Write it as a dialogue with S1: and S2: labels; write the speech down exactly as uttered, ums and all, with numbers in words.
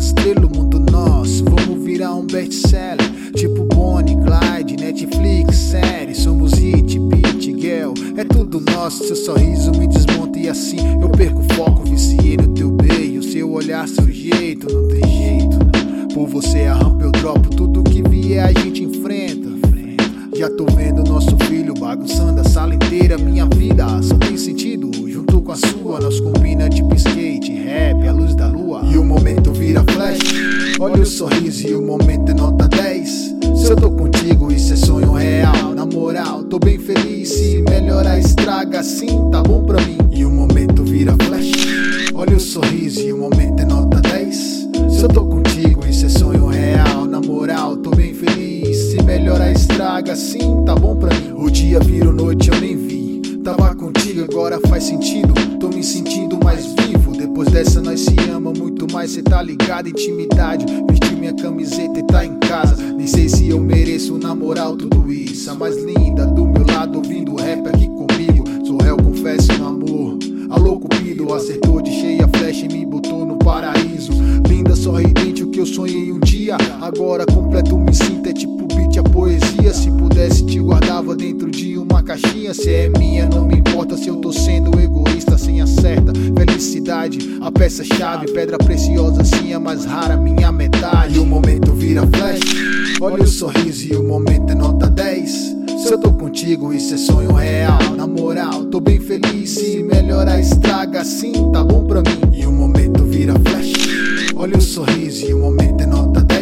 S1: estrela, o mundo nosso. Vamos virar um best-seller, tipo Bonnie, Clyde, Netflix, série. Somos hit, beat, girl, é tudo nosso. Seu sorriso me desmonta e assim eu perco o foco. Viciei no teu beijo, seu olhar, seu jeito, não tem jeito, né? Por você a rampa eu dropo, tudo que vier a gente enfrenta. Já tô vendo nosso filho bagunçando a sala inteira. Minha vida só tem sentido junto com a sua. Nós combina tipo skate, rap, a luz da lua. E o momento vira flash, olha o sorriso e o momento é nota dez. Se eu tô contigo isso é sonho real. Na moral, tô bem feliz, se melhorar estraga assim, tá bom pra mim. E o momento vira flash, olha o sorriso e o momento é nota dez. Se eu tô contigo isso é sonho real. Na moral, tô bem feliz, se melhorar estraga assim, tá bom pra mim. O dia virou noite, eu nem vi, tava contigo, agora faz sentido. Tô me sentindo mais vivo, depois dessa nós se ama muito mais. Cê tá ligado, intimidade, vestir minha camiseta e tá em casa. Nem sei se eu mereço, na moral, tudo isso. A mais linda do meu lado, ouvindo rap aqui comigo. Sou réu, confesso no amor. Alô Cupido, acertou de cheia a flecha e me botou no paraíso. Linda, sorridente, o que eu sonhei um dia, agora completo me sinto, é tipo beat, a poesia. Se pudesse te guardava dentro de uma caixinha. Se é minha, não me importa se eu tô sendo egoísta. Sem a certa felicidade, a peça-chave, pedra preciosa sim, a mais rara, minha metade. E o momento vira flash, olha o sorriso e o momento é nota dez. Se eu tô contigo isso é sonho real. Na moral, tô bem feliz, se melhorar estraga assim, tá bom pra mim. E o momento vira flash, olha o sorriso e o momento é nota dez.